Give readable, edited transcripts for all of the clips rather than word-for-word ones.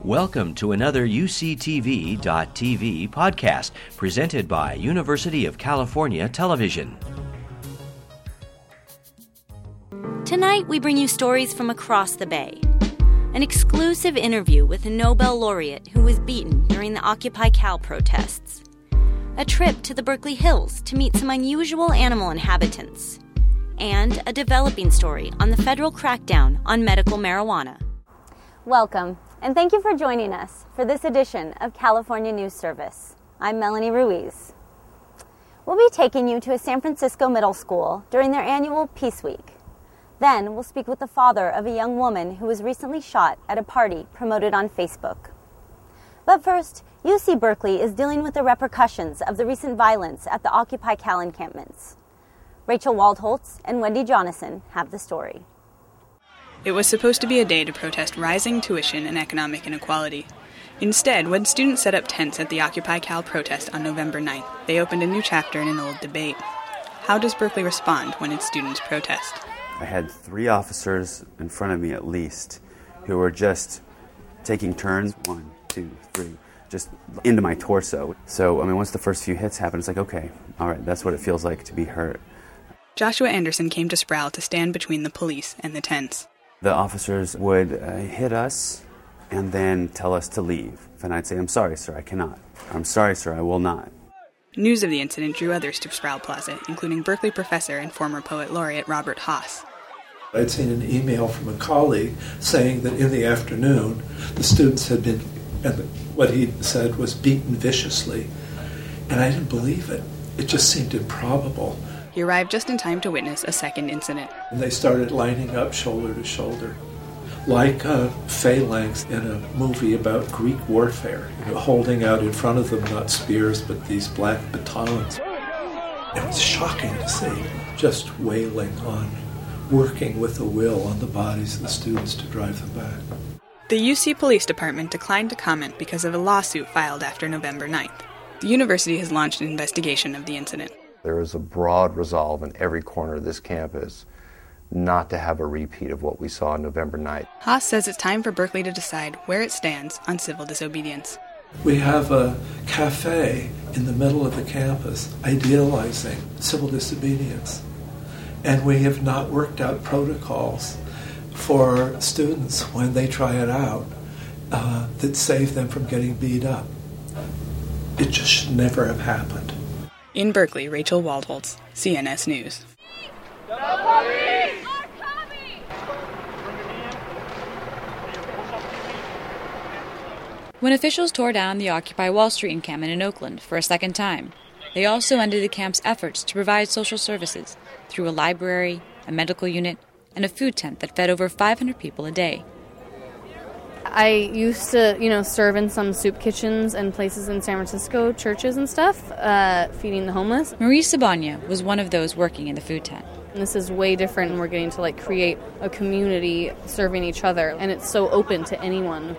Welcome to another UCTV.tv podcast presented by University of California Television. Tonight, we bring you stories from across the Bay. An exclusive interview with a Nobel laureate who was beaten during the Occupy Cal protests. A trip to the Berkeley Hills to meet some unusual animal inhabitants. And a developing story on the federal crackdown on medical marijuana. Welcome, and thank you for joining us for this edition of California News Service. I'm Melanie Ruiz. We'll be taking you to a San Francisco middle school during their annual Peace Week. Then we'll speak with the father of a young woman who was recently shot at a party promoted on Facebook. But first, UC Berkeley is dealing with the repercussions of the recent violence at the Occupy Cal encampments. Rachel Waldholtz and Wendy Jonasson have the story. It was supposed to be a day to protest rising tuition and economic inequality. Instead, when students set up tents at the Occupy Cal protest on November 9th, they opened a new chapter in an old debate. How does Berkeley respond when its students protest? I had 3 officers in front of me at least who were just taking turns, 1, 2, 3, just into my torso. So, once the first few hits happened, it's like, okay, all right, that's what it feels like to be hurt. Joshua Anderson came to Sproul to stand between the police and the tents. The officers would hit us and then tell us to leave. And I'd say, I'm sorry, sir, I cannot. I'm sorry, sir, I will not. News of the incident drew others to Sproul Plaza, including Berkeley professor and former poet laureate Robert Haas. I'd seen an email from a colleague saying that in the afternoon, the students had been, and what he said was beaten viciously. And I didn't believe it. It just seemed improbable. He arrived just in time to witness a second incident. And they started lining up shoulder to shoulder, like a phalanx in a movie about Greek warfare, holding out in front of them not spears but these black batons. It was shocking to see, just wailing on, working with a will on the bodies of the students to drive them back. The UC Police Department declined to comment because of a lawsuit filed after November 9th. The university has launched an investigation of the incident. There is a broad resolve in every corner of this campus not to have a repeat of what we saw on November 9th. Haas says it's time for Berkeley to decide where it stands on civil disobedience. We have a cafe in the middle of the campus idealizing civil disobedience. And we have not worked out protocols for students when they try it out that save them from getting beat up. It just should never have happened. In Berkeley, Rachel Waldholtz, CNS News. The police are coming! When officials tore down the Occupy Wall Street encampment in Oakland for a second time, they also ended the camp's efforts to provide social services through a library, a medical unit, and a food tent that fed over 500 people a day. I used to, serve in some soup kitchens and places in San Francisco, churches and stuff, feeding the homeless. Marie Sabanya was one of those working in the food tent. And this is way different, and we're getting to create a community serving each other, and it's so open to anyone.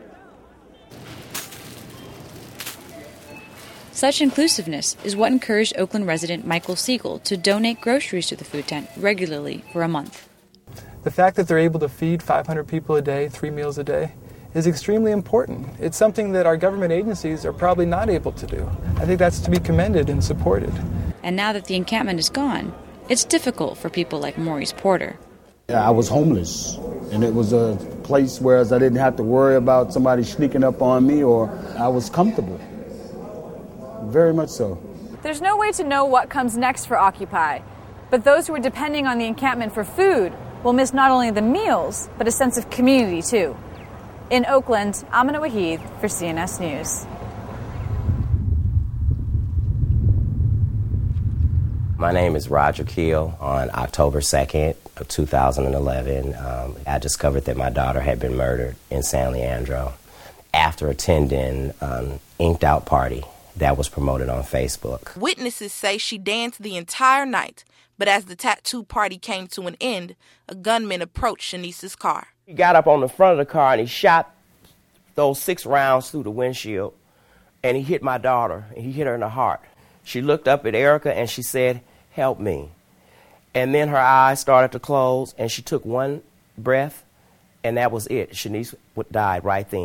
Such inclusiveness is what encouraged Oakland resident Michael Siegel to donate groceries to the food tent regularly for a month. The fact that they're able to feed 500 people a day, 3 meals a day, is extremely important. It's something that our government agencies are probably not able to do. I think that's to be commended and supported. And now that the encampment is gone, it's difficult for people like Maurice Porter. Yeah, I was homeless, and it was a place where I didn't have to worry about somebody sneaking up on me, or I was comfortable. Very much so. There's no way to know what comes next for Occupy, but those who are depending on the encampment for food will miss not only the meals, but a sense of community, too. In Oakland, Amina Waheed for CNS News. My name is Roger Keel. On October 2nd of 2011, I discovered that my daughter had been murdered in San Leandro after attending an inked-out party that was promoted on Facebook. Witnesses say she danced the entire night, but as the tattoo party came to an end, a gunman approached Shanice's car. He got up on the front of the car and he shot those 6 rounds through the windshield, and he hit my daughter, and he hit her in the heart. She looked up at Erica and she said, "Help me." And then her eyes started to close, and she took one breath, and that was it. Shanice died right then.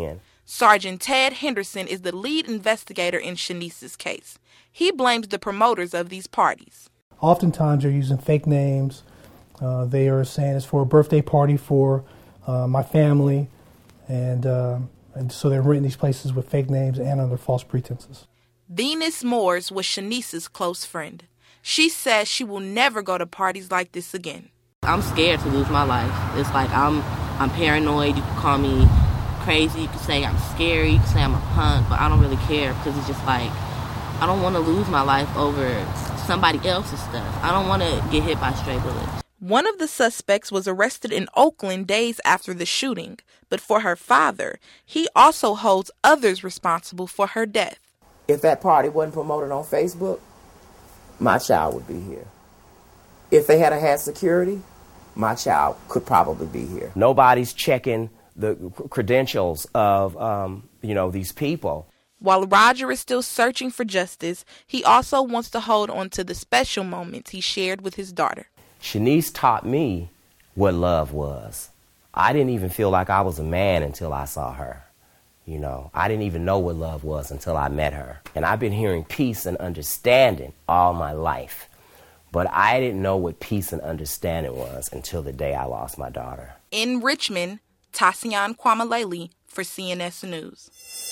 Sergeant Ted Henderson is the lead investigator in Shanice's case. He blames the promoters of these parties. Oftentimes they're using fake names. They are saying it's for a birthday party for my family, and so they're renting these places with fake names and under false pretenses. Venus Moores was Shanice's close friend. She says she will never go to parties like this again. I'm scared to lose my life. It's like I'm paranoid. You can call me crazy. You can say I'm scary. You can say I'm a punk, but I don't really care because it's just like I don't want to lose my life over somebody else's stuff. I don't want to get hit by stray bullets. One of the suspects was arrested in Oakland days after the shooting, but for her father, he also holds others responsible for her death. If that party wasn't promoted on Facebook, my child would be here. If they had security, my child could probably be here. Nobody's checking the credentials of, these people. While Roger is still searching for justice, he also wants to hold on to the special moments he shared with his daughter. Shanice taught me what love was. I didn't even feel like I was a man until I saw her. I didn't even know what love was until I met her. And I've been hearing peace and understanding all my life. But I didn't know what peace and understanding was until the day I lost my daughter. In Richmond, Tassian Kwamalele for CNS News.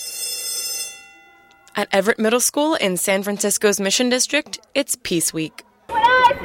At Everett Middle School in San Francisco's Mission District, it's Peace Week. When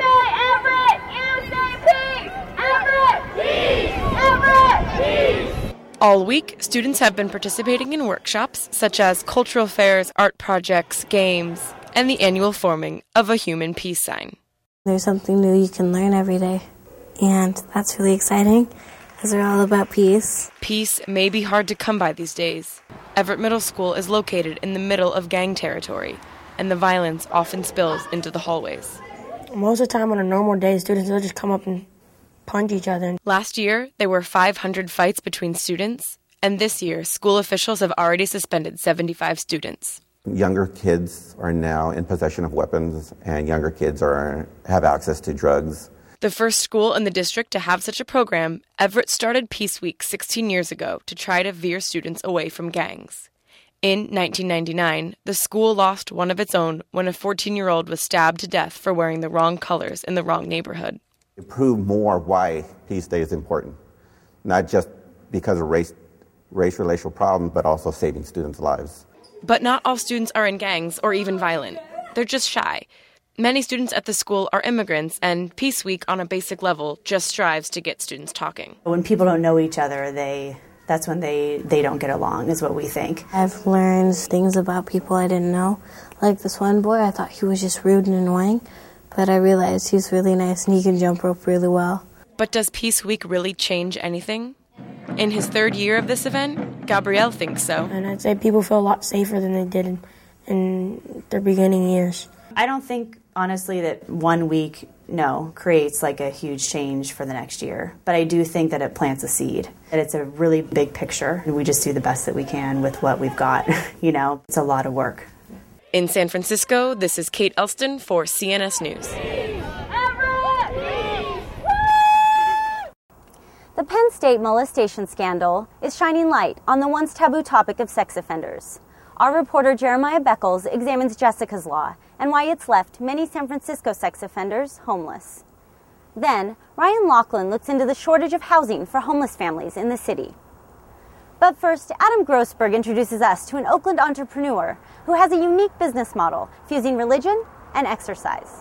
I say Everett, you say peace. Everett, peace. Everett, peace. All week, students have been participating in workshops such as cultural fairs, art projects, games, and the annual forming of a human peace sign. There's something new you can learn every day, and that's really exciting because they're all about peace. Peace may be hard to come by these days. Everett Middle School is located in the middle of gang territory, and the violence often spills into the hallways. Most of the time on a normal day, students will just come up and punch each other. Last year, there were 500 fights between students, and this year, school officials have already suspended 75 students. Younger kids are now in possession of weapons, and younger kids have access to drugs. The first school in the district to have such a program, Everett started Peace Week 16 years ago to try to veer students away from gangs. In 1999, the school lost one of its own when a 14-year-old was stabbed to death for wearing the wrong colors in the wrong neighborhood. It proved more why Peace Day is important, not just because of race-relational problems, but also saving students' lives. But not all students are in gangs or even violent. They're just shy. Many students at the school are immigrants, and Peace Week on a basic level just strives to get students talking. When people don't know each other, that's when they don't get along, is what we think. I've learned things about people I didn't know. Like this one boy, I thought he was just rude and annoying, but I realized he's really nice and he can jump rope really well. But does Peace Week really change anything? In his third year of this event, Gabrielle thinks so. And I'd say people feel a lot safer than they did in their beginning years. I don't think, honestly, that 1 week, creates like a huge change for the next year. But I do think that it plants a seed. That it's a really big picture, and we just do the best that we can with what we've got. It's a lot of work. In San Francisco, this is Kate Elston for CNS News. The Penn State molestation scandal is shining light on the once taboo topic of sex offenders. Our reporter Jeremiah Beckles examines Jessica's Law and why it's left many San Francisco sex offenders homeless. Then, Ryan Laughlin looks into the shortage of housing for homeless families in the city. But first, Adam Grossberg introduces us to an Oakland entrepreneur who has a unique business model fusing religion and exercise.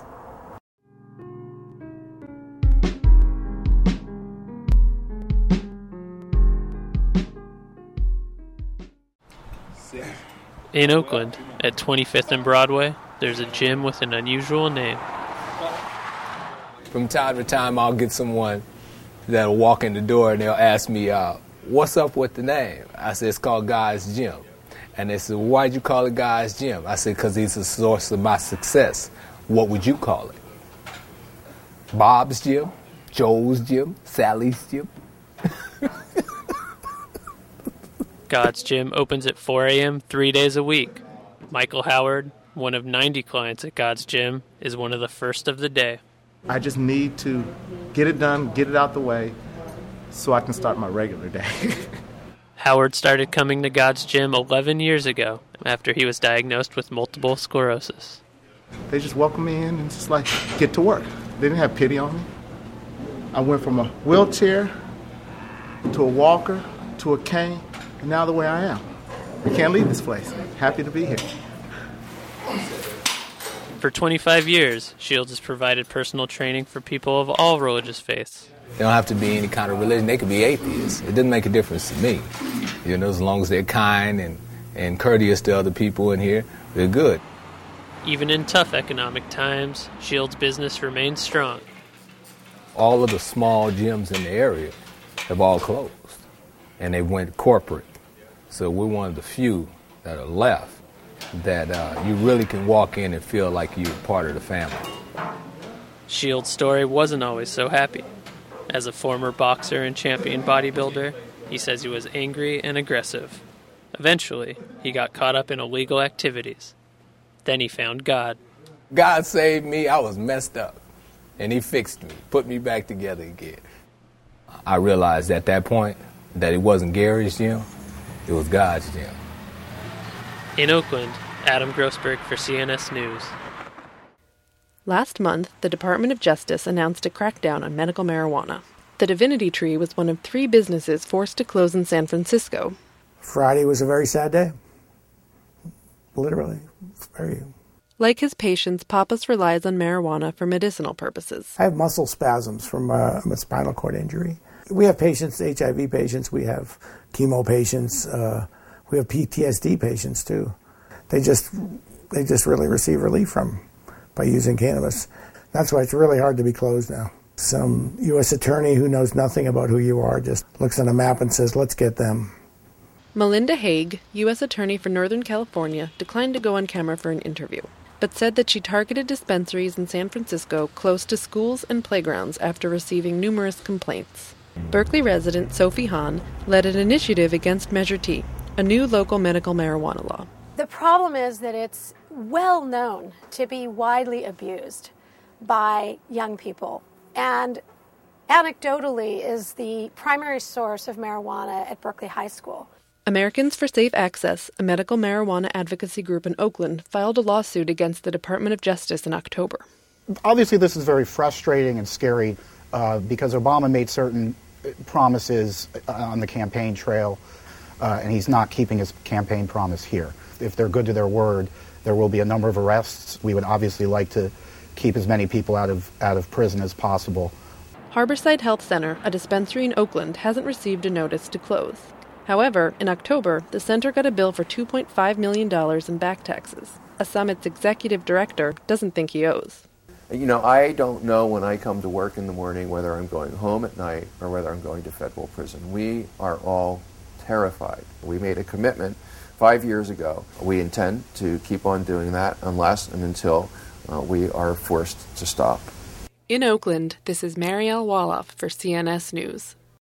In Oakland, at 25th and Broadway, there's a gym with an unusual name. From time to time, I'll get someone that'll walk in the door and they'll ask me, what's up with the name? I said, it's called God's Gym. And they said, why'd you call it God's Gym? I said, because he's the source of my success. What would you call it? Bob's Gym? Joe's Gym? Sally's Gym? God's Gym opens at 4 a.m. 3 days a week. Michael Howard, one of 90 clients at God's Gym, is one of the first of the day. I just need to get it done, get it out the way, so I can start my regular day. Howard started coming to God's Gym 11 years ago after he was diagnosed with multiple sclerosis. They just welcomed me in and just like, get to work. They didn't have pity on me. I went from a wheelchair to a walker to a cane, and now the way I am. I can't leave this place. Happy to be here. For 25 years, Shields has provided personal training for people of all religious faiths. They don't have to be any kind of religion. They could be atheists. It doesn't make a difference to me. You know, as long as they're kind and courteous to other people in here, they're good. Even in tough economic times, Shields' business remains strong. All of the small gyms in the area have all closed, and they went corporate. So we're one of the few that are left that you really can walk in and feel like you're part of the family. Shields' story wasn't always so happy. As a former boxer and champion bodybuilder, he says he was angry and aggressive. Eventually, he got caught up in illegal activities. Then he found God. God saved me. I was messed up, and he fixed me, put me back together again. I realized at that point that it wasn't Gary's gym, it was God's gym. In Oakland, Adam Grossberg for CNS News. Last month, the Department of Justice announced a crackdown on medical marijuana. The Divinity Tree was one of 3 businesses forced to close in San Francisco. Friday was a very sad day. Literally. Very. Like his patients, Pappas relies on marijuana for medicinal purposes. I have muscle spasms from a spinal cord injury. We have patients, HIV patients, we have chemo patients, we have PTSD patients too. They just really receive relief by using cannabis. That's why it's really hard to be closed now. Some U.S. attorney who knows nothing about who you are just looks on a map and says, let's get them. Melinda Haig, U.S. Attorney for Northern California, declined to go on camera for an interview, but said that she targeted dispensaries in San Francisco close to schools and playgrounds after receiving numerous complaints. Berkeley resident Sophie Hahn led an initiative against Measure T, a new local medical marijuana law. The problem is that it's well known to be widely abused by young people, and anecdotally is the primary source of marijuana at Berkeley High School. Americans for Safe Access, a medical marijuana advocacy group in Oakland, filed a lawsuit against the Department of Justice in October. Obviously, this is very frustrating and scary because Obama made certain promises on the campaign trail, and he's not keeping his campaign promise here. If they're good to their word, there will be a number of arrests. We would obviously like to keep as many people out of prison as possible. Harborside Health Center, a dispensary in Oakland, hasn't received a notice to close. However, in October, the center got a bill for $2.5 million in back taxes, a sum its executive director doesn't think he owes. You know, I don't know when I come to work in the morning whether I'm going home at night or whether I'm going to federal prison. We are all terrified. We made a commitment 5 years ago. We intend to keep on doing that unless and until we are forced to stop. In Oakland, this is Marielle Woloff for CNS News.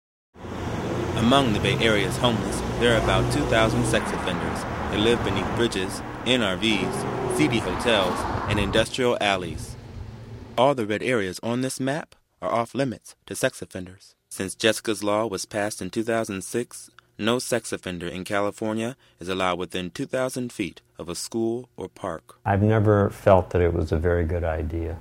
Among the Bay Area's homeless, there are about 2,000 sex offenders. They live beneath bridges, in RVs, seedy hotels, and industrial alleys. All the red areas on this map are off limits to sex offenders. Since Jessica's Law was passed in 2006, no sex offender in California is allowed within 2,000 feet of a school or park. I've never felt that it was a very good idea.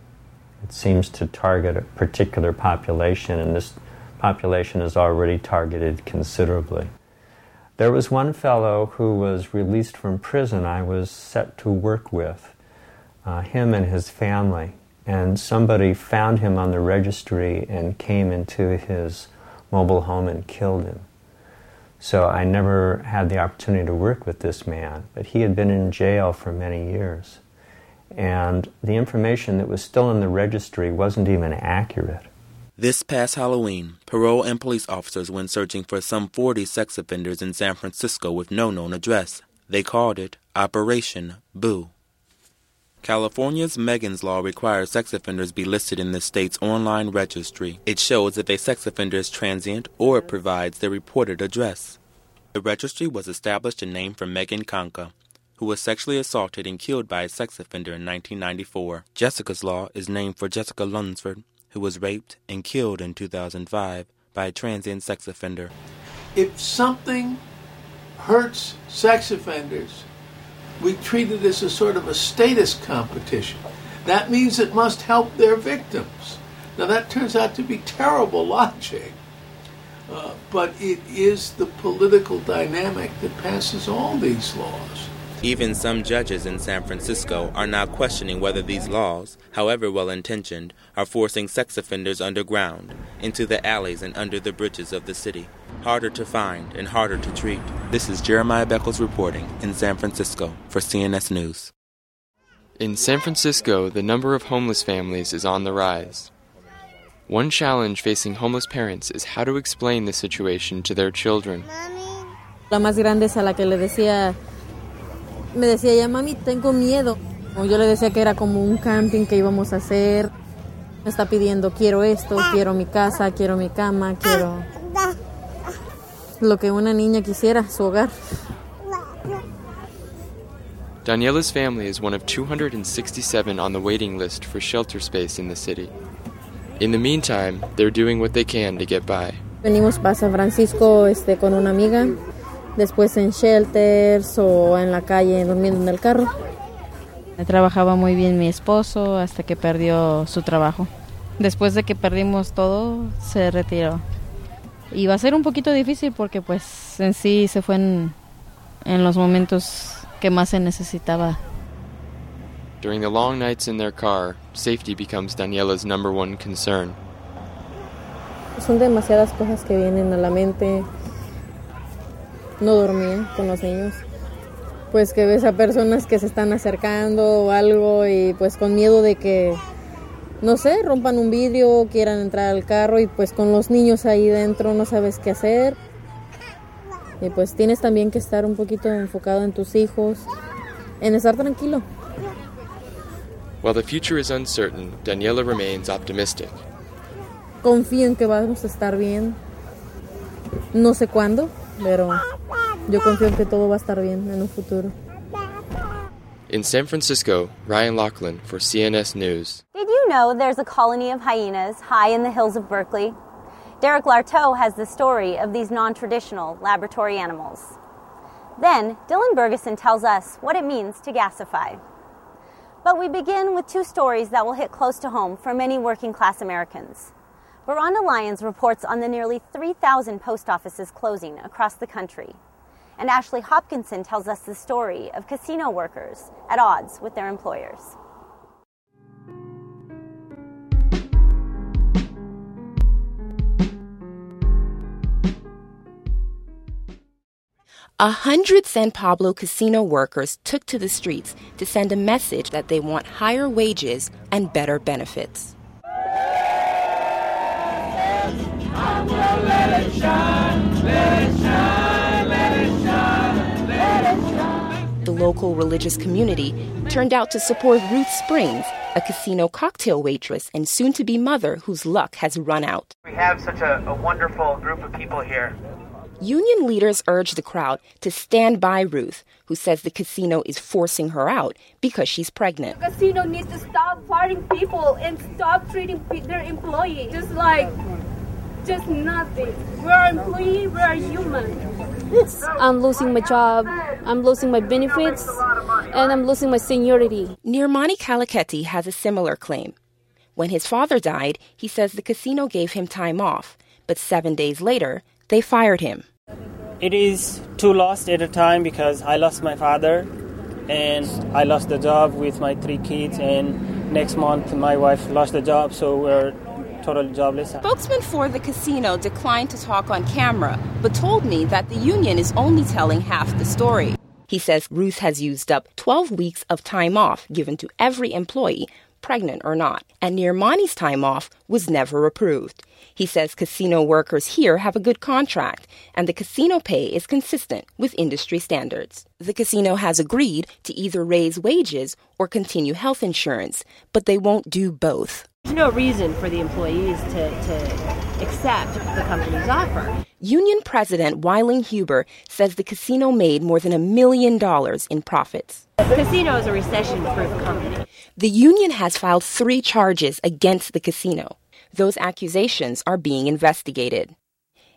It seems to target a particular population, and this population is already targeted considerably. There was one fellow who was released from prison I was set to work with, him and his family, and somebody found him on the registry and came into his mobile home and killed him. So I never had the opportunity to work with this man, but he had been in jail for many years. And the information that was still in the registry wasn't even accurate. This past Halloween, parole and police officers went searching for some 40 sex offenders in San Francisco with no known address. They called it Operation Boo. California's Megan's Law requires sex offenders be listed in the state's online registry. It shows if a sex offender is transient or it provides their reported address. The registry was established and named for Megan Conca, who was sexually assaulted and killed by a sex offender in 1994. Jessica's Law is named for Jessica Lunsford, who was raped and killed in 2005 by a transient sex offender. If something hurts sex offenders, we treat it as a sort of a status competition. That means it must help their victims. Now that turns out to be terrible logic, but it is the political dynamic that passes all these laws. Even some judges in San Francisco are now questioning whether these laws, however well-intentioned, are forcing sex offenders underground, into the alleys and under the bridges of the city, harder to find and harder to treat. This is Jeremiah Beckles reporting in San Francisco for CNS News. In San Francisco, the number of homeless families is on the rise. One challenge facing homeless parents is how to explain the situation to their children. La más grande es a la que le decía, me decía ya mami, tengo miedo. Yo le decía que era como un camping que íbamos a hacer. Me está pidiendo, quiero esto, quiero mi casa, quiero mi cama, quiero lo que una niña quisiera, su hogar. Daniela's family is one of 267 on the waiting list for shelter space in the city. In the meantime, they're doing what they can to get by. Venimos para San Francisco con una amiga, después en shelters o en la calle durmiendo en el carro. Trabajaba muy bien mi esposo hasta que perdió su trabajo. Después de que perdimos todo, se retiró. Y va a ser un poquito difícil porque pues en sí se fue en los momentos que más se necesitaba. During the long nights in their car, safety becomes Daniela's number one concern. Son demasiadas cosas que vienen a la mente. No dormía con los niños. Pues que ves a personas que se están acercando o algo y pues con miedo de que, no sé, rompan un vidrio, quieran entrar al carro y pues con los niños ahí dentro no sabes qué hacer. Y pues tienes también que estar un poquito enfocado en tus hijos, en estar tranquilo. While the future is uncertain, Daniela remains optimistic. Confío en que vamos a estar bien. No sé cuándo, pero yo confío en que todo va a estar bien en un futuro. In San Francisco, Ryan Lachlan for CNS News. Did you know there's a colony of hyenas high in the hills of Berkeley? Derek Larteau has the story of these non-traditional laboratory animals. Then, Dylan Bergeson tells us what it means to gasify. But we begin with two stories that will hit close to home for many working-class Americans. Veranda Lyons reports on the nearly 3,000 post offices closing across the country. And Ashley Hopkinson tells us the story of casino workers at odds with their employers. A 100 San Pablo casino workers took to the streets to send a message that they want higher wages and better benefits. The local religious community turned out to support Ruth Springs, a casino cocktail waitress and soon-to-be mother whose luck has run out. We have such a wonderful group of people here. Union leaders urge the crowd to stand by Ruth, who says the casino is forcing her out because she's pregnant. The casino needs to stop fighting people and stop treating their employees just nothing. We're employees, we're human. I'm losing my job, I'm losing my benefits, and I'm losing my seniority. Nirmani Kalaketi has a similar claim. When his father died, he says the casino gave him time off, but 7 days later, they fired him. It is two losses at a time because I lost my father and I lost the job with my 3 kids, and next month my wife lost the job, so we're totally jobless. Spokesman for the casino declined to talk on camera, but told me that the union is only telling half the story. He says Ruth has used up 12 weeks of time off given to every employee, pregnant or not, and Nirmani's time off was never approved. He says casino workers here have a good contract, and the casino pay is consistent with industry standards. The casino has agreed to either raise wages or continue health insurance, but they won't do both. There's no reason for the employees to accept the company's offer. Union President Wyling Huber says the casino made more than $1 million in profits. The casino is a recession-proof company. The union has filed 3 charges against the casino. Those accusations are being investigated.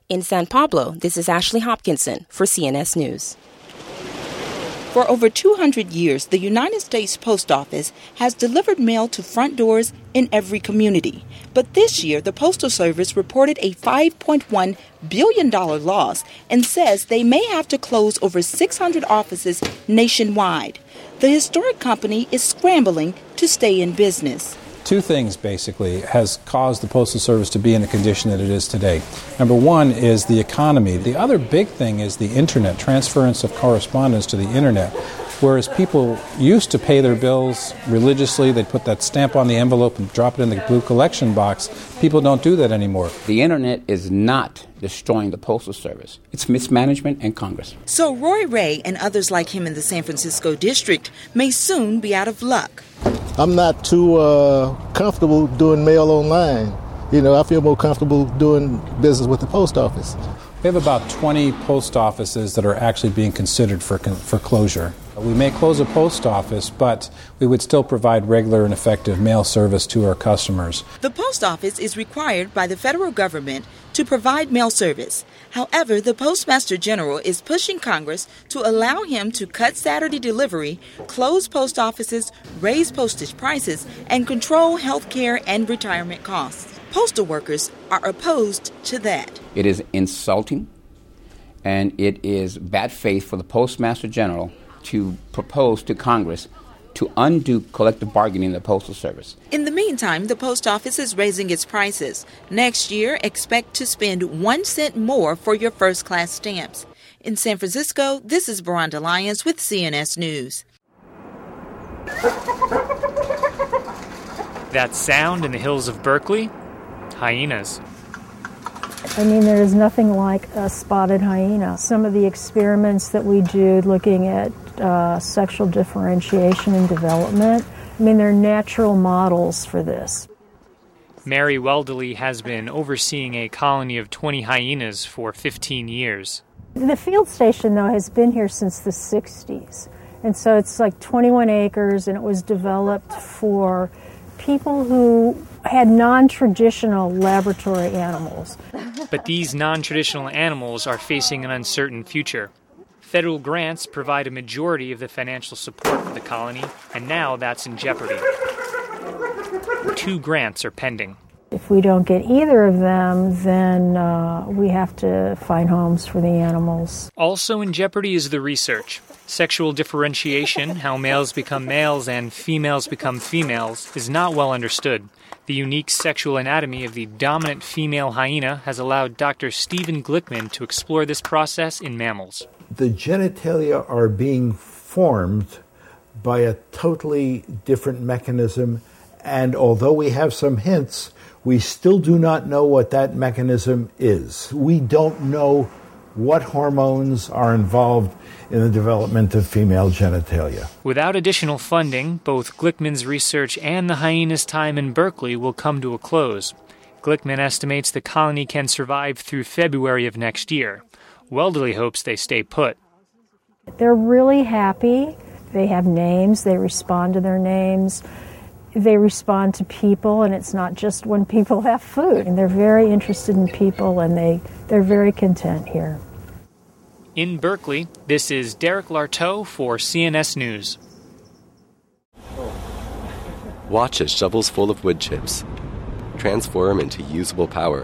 In San Pablo, this is Ashley Hopkinson for CNS News. For over 200 years, the United States Post Office has delivered mail to front doors in every community. But this year, the Postal Service reported a $5.1 billion loss and says they may have to close over 600 offices nationwide. The historic company is scrambling to stay in business. Two things, basically, has caused the Postal Service to be in the condition that it is today. Number one is the economy. The other big thing is the Internet, transference of correspondence to the Internet. Whereas people used to pay their bills religiously, they'd put that stamp on the envelope and drop it in the blue collection box. People don't do that anymore. The Internet is not destroying the Postal Service. It's mismanagement and Congress. So Roy Ray and others like him in the San Francisco district may soon be out of luck. I'm not too comfortable doing mail online. I feel more comfortable doing business with the post office. We have about 20 post offices that are actually being considered for closure. We may close a post office, but we would still provide regular and effective mail service to our customers. The post office is required by the federal government to provide mail service. However, the Postmaster General is pushing Congress to allow him to cut Saturday delivery, close post offices, raise postage prices, and control health care and retirement costs. Postal workers are opposed to that. It is insulting, and it is bad faith for the Postmaster General to propose to Congress to undo collective bargaining in the Postal Service. In the meantime, the post office is raising its prices. Next year, expect to spend 1 cent more for your first-class stamps. In San Francisco, this is Veranda Lyons with CNS News. That sound in the hills of Berkeley? Hyenas. There's nothing like a spotted hyena. Some of the experiments that we do looking at sexual differentiation and development, they're natural models for this. Mary Welderly has been overseeing a colony of 20 hyenas for 15 years. The field station, though, has been here since the 60s. And so it's like 21 acres, and it was developed for people who had non-traditional laboratory animals. But these non-traditional animals are facing an uncertain future. Federal grants provide a majority of the financial support for the colony, and now that's in jeopardy. 2 grants are pending. If we don't get either of them, then we have to find homes for the animals. Also in jeopardy is the research. Sexual differentiation, how males become males and females become females, is not well understood. The unique sexual anatomy of the dominant female hyena has allowed Dr. Stephen Glickman to explore this process in mammals. The genitalia are being formed by a totally different mechanism, and although we have some hints, we still do not know what that mechanism is. We don't know what hormones are involved in the development of female genitalia. Without additional funding, both Glickman's research and the hyena's time in Berkeley will come to a close. Glickman estimates the colony can survive through February of next year. Welderly hopes they stay put. They're really happy. They have names. They respond to their names. They respond to people, and it's not just when people have food. And they're very interested in people, and they're very content here. In Berkeley, this is Derek Larteau for CNS News. Watch as shovels full of wood chips transform into usable power.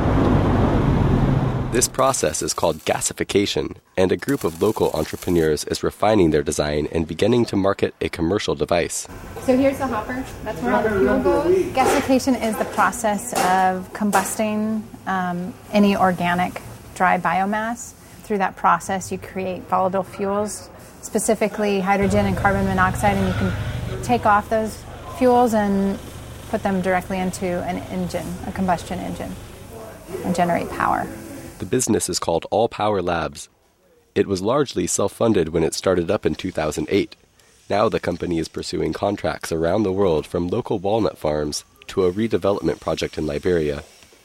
This process is called gasification, and a group of local entrepreneurs is refining their design and beginning to market a commercial device. So here's the hopper. That's where all the fuel goes. Gasification is the process of combusting any organic dry biomass. Through that process, you create volatile fuels, specifically hydrogen and carbon monoxide, and you can take off those fuels and put them directly into an engine, a combustion engine, and generate power. The business is called All Power Labs. It was largely self-funded when it started up in 2008. Now the company is pursuing contracts around the world, from local walnut farms to a redevelopment project in Liberia.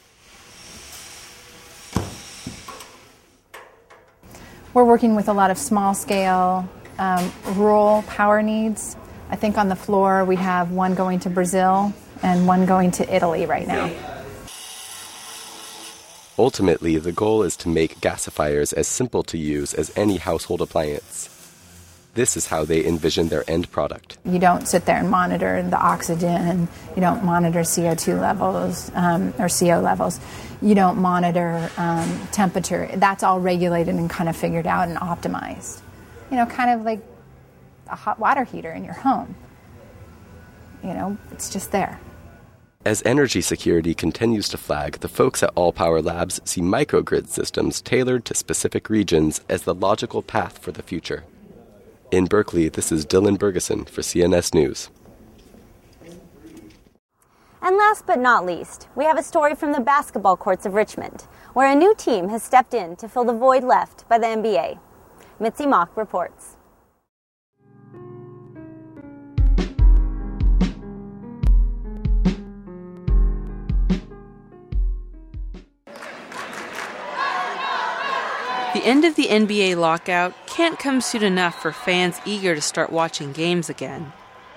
We're working with a lot of small-scale rural power needs. I think on the floor we have one going to Brazil and one going to Italy right now. Ultimately, the goal is to make gasifiers as simple to use as any household appliance. This is how they envision their end product. You don't sit there and monitor the oxygen. You don't monitor CO2 levels or CO levels. You don't monitor temperature. That's all regulated and kind of figured out and optimized. You know, kind of like a hot water heater in your home. You know, it's just there. As energy security continues to flag, the folks at All Power Labs see microgrid systems tailored to specific regions as the logical path for the future. In Berkeley, this is Dylan Bergeson for CNS News. And last but not least, we have a story from the basketball courts of Richmond, where a new team has stepped in to fill the void left by the NBA. Mitzi Mock reports. The end of the NBA lockout can't come soon enough for fans eager to start watching games again.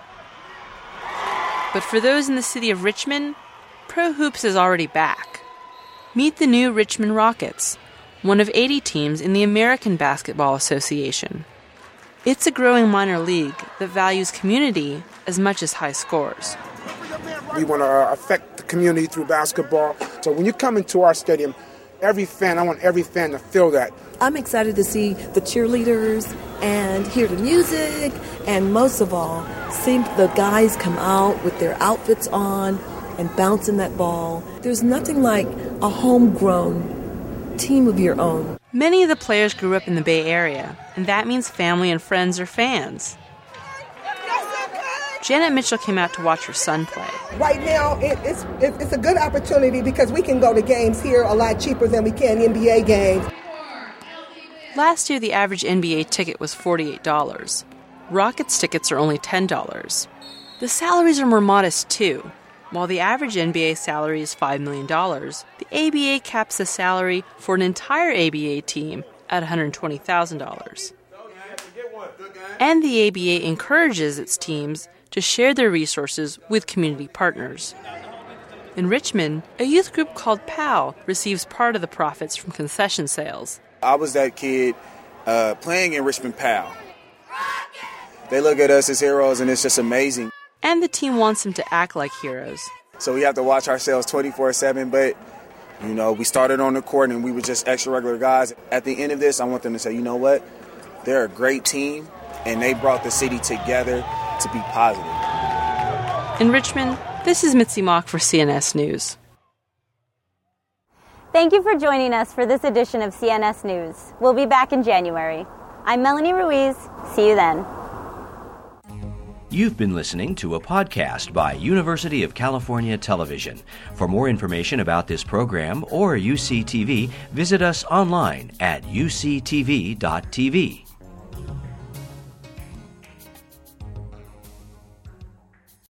But for those in the city of Richmond, Pro Hoops is already back. Meet the new Richmond Rockets, one of 80 teams in the American Basketball Association. It's a growing minor league that values community as much as high scores. We want to affect the community through basketball. So when you come into our stadium, I want every fan to feel that. I'm excited to see the cheerleaders and hear the music, and most of all, see the guys come out with their outfits on and bouncing that ball. There's nothing like a homegrown team of your own. Many of the players grew up in the Bay Area, and that means family and friends are fans. Janet Mitchell came out to watch her son play. Right now, it's a good opportunity because we can go to games here a lot cheaper than we can NBA games. Last year, the average NBA ticket was $48. Rockets tickets are only $10. The salaries are more modest, too. While the average NBA salary is $5 million, the ABA caps the salary for an entire ABA team at $120,000. And the ABA encourages its teams to share their resources with community partners. In Richmond, a youth group called POW receives part of the profits from concession sales. I was that kid playing in Richmond POW. They look at us as heroes, and it's just amazing. And the team wants them to act like heroes. So we have to watch ourselves 24/7, but, you know, we started on the court, and we were just extra regular guys. At the end of this, I want them to say, you know what? They're a great team, and they brought the city together to be positive. In Richmond, this is Mitzi Mock for CNS News. Thank you for joining us for this edition of CNS News. We'll be back in January. I'm Melanie Ruiz. See you then. You've been listening to a podcast by University of California Television. For more information about this program or UCTV, visit us online at uctv.tv.